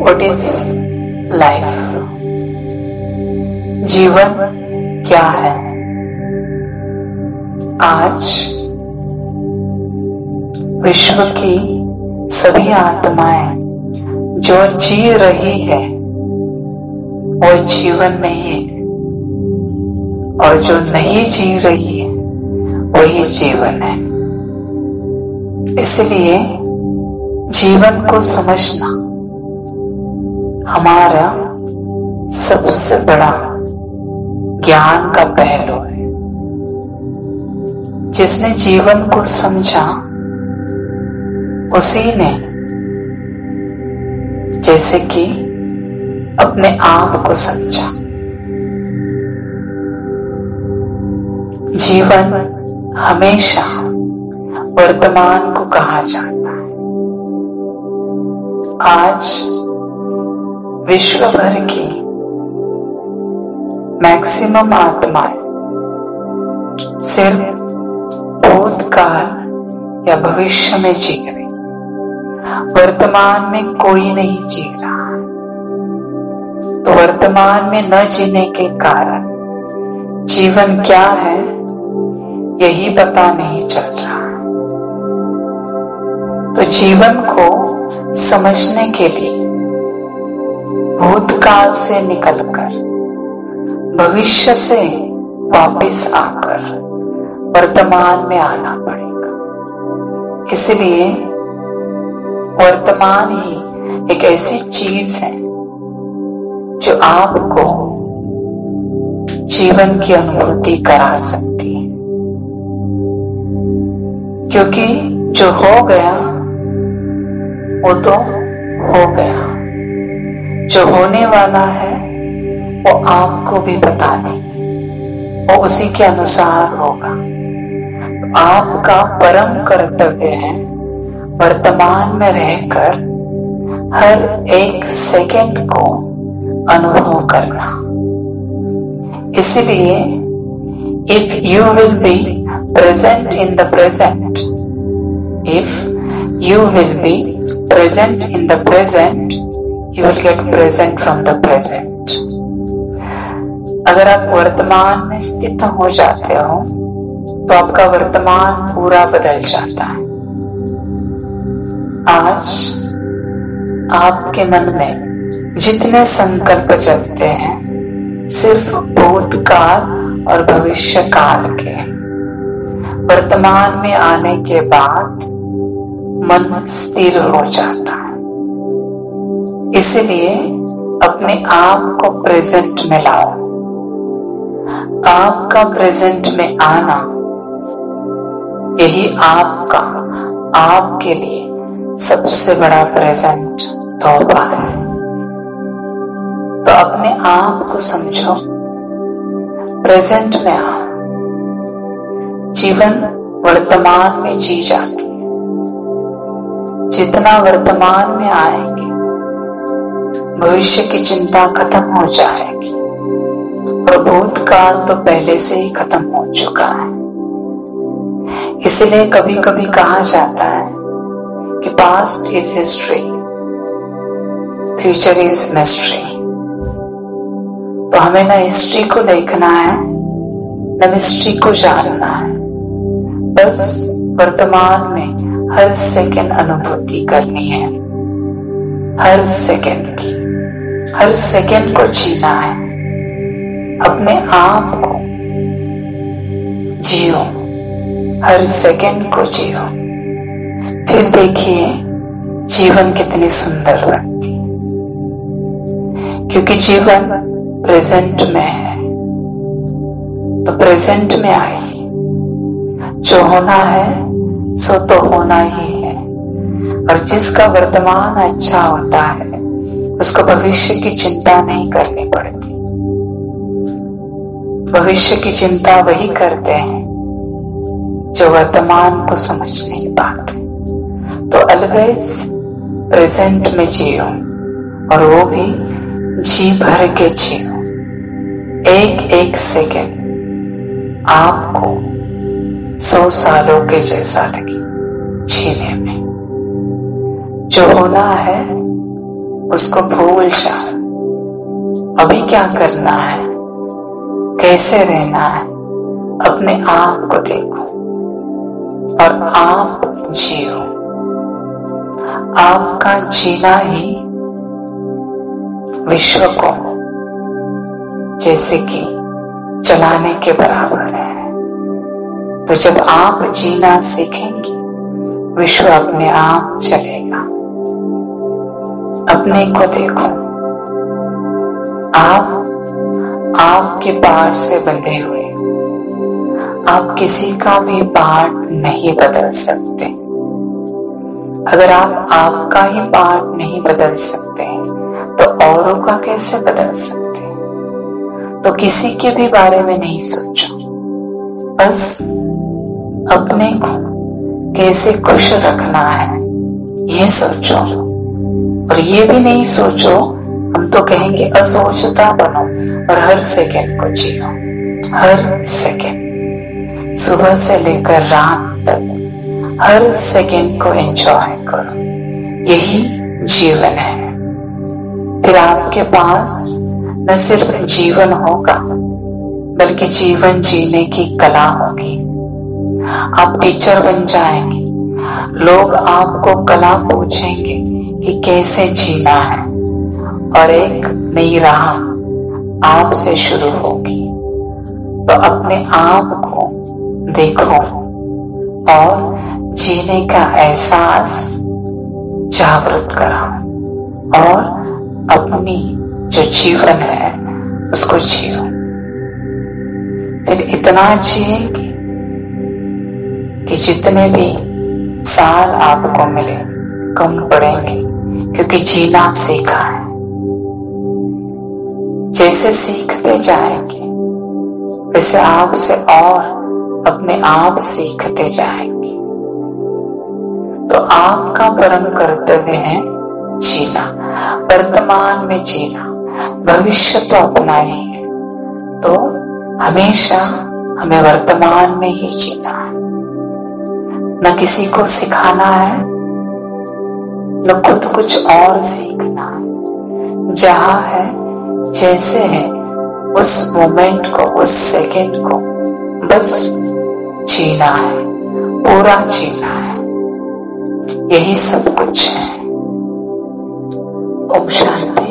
What is life? जीवन क्या है? आज विश्व की सभी आत्माएं जो जी रही है वो जीवन नहीं है, और जो नहीं जी रही है वही जीवन है। इसलिए जीवन को समझना हमारा सबसे बड़ा ज्ञान का पहलू है। जिसने जीवन को समझा उसी ने जैसे कि अपने आप को समझा। जीवन हमेशा वर्तमान को कहा जाता है। आज विश्व भर की मैक्सिमम आत्माएं सिर्फ भूतकाल या भविष्य में जी रही, वर्तमान में कोई नहीं जी रहा। तो वर्तमान में न जीने के कारण जीवन क्या है यही पता नहीं चल रहा। तो जीवन को समझने के लिए भूतकाल से निकलकर भविष्य से वापस आकर वर्तमान में आना पड़ेगा। इसलिए वर्तमान ही एक ऐसी चीज है जो आपको जीवन की अनुभूति करा सकती है, क्योंकि जो हो गया वो तो हो गया। जो होने वाला है वो आपको भी पता नहीं, वो उसी के अनुसार होगा। आपका परम कर्तव्य है वर्तमान में रहकर हर एक सेकंड को अनुभव करना। इसलिए if you will be present in the present, if you will be present in the present, you will get present from the present. अगर आप वर्तमान में स्थित हो जाते हो तो आपका वर्तमान पूरा बदल जाता है। आज आपके मन में जितने संकल्प चलते हैं सिर्फ भूतकाल और भविष्य काल के। वर्तमान में आने के बाद मन स्थिर हो जाता है। इसलिए अपने आप को प्रेजेंट में लाओ। आपका प्रेजेंट में आना यही आपका आपके लिए सबसे बड़ा प्रेजेंट तोहफा है। तो अपने आप को समझो, प्रेजेंट में आओ। जीवन वर्तमान में जी जाती है। जितना वर्तमान में आएंगे भविष्य की चिंता खत्म हो जाएगी, और भूतकाल तो पहले से ही खत्म हो चुका है। इसलिए कभी कभी कहा जाता है कि past is history, future is mystery. तो हमें न हिस्ट्री को देखना है न मिस्ट्री को जानना है, बस वर्तमान में हर सेकंड अनुभूति करनी है। हर सेकंड की, हर सेकंड को जीना है। अपने आप को जियो, हर सेकंड को जियो। फिर देखिए जीवन कितनी सुंदर लगती है, क्योंकि जीवन प्रेजेंट में है। तो प्रेजेंट में आइए। जो होना है सो तो होना ही है, और जिसका वर्तमान अच्छा होता है उसको भविष्य की चिंता नहीं करनी पड़ती। भविष्य की चिंता वही करते हैं जो वर्तमान को समझ नहीं पाते। तो ऑलवेज प्रेजेंट में जियो, और वो भी जी भर के जियो। एक एक सेकंड आपको 100 सालों के जैसा लगे जीने में। जो होना है उसको भूल जाओ। अभी क्या करना है, कैसे रहना है, अपने आप को देखो और आप जियो। आपका जीना ही विश्व को जैसे कि चलाने के बराबर है। तो जब आप जीना सीखेंगे, विश्व अपने आप चलेगा। अपने को देखो, आप आपके पार्ट से बंधे हुए, आप किसी का भी पार्ट नहीं बदल सकते। अगर आप आपका ही पार्ट नहीं बदल सकते तो औरों का कैसे बदल सकते? तो किसी के भी बारे में नहीं सोचो, बस अपने को कैसे खुश रखना है ये सोचो। और ये भी नहीं सोचो, हम तो कहेंगे असोचता बनो और हर सेकंड को जियो। हर सेकंड, सुबह से लेकर रात तक हर सेकंड को एंजॉय करो। यही जीवन है। फिर आपके पास न सिर्फ जीवन होगा बल्कि जीवन जीने की कला होगी। आप टीचर बन जाएंगे, लोग आपको कला पूछेंगे कि कैसे जीना है और एक नई राह आपसे शुरू होगी। तो अपने आप को देखो और जीने का एहसास जागृत कराओ और अपनी जो जीवन है उसको जियो। फिर इतना जिएंगे कि जितने भी साल आपको मिले कम पड़ेंगे, क्योंकि जीना सीखा है। जैसे सीखते जाएंगे वैसे आपसे और अपने आप सीखते जाएंगे। तो आपका परम कर्तव्य है जीना, वर्तमान में जीना। भविष्य तो अपना ही है, तो हमेशा हमें वर्तमान में ही जीना है। न किसी को सिखाना है, न खुद कुछ और सीखना है। जहां है, जैसे है, उस मोमेंट को, उस सेकंड को बस जीना है, पूरा जीना है। यही सब कुछ है। ओम शांति।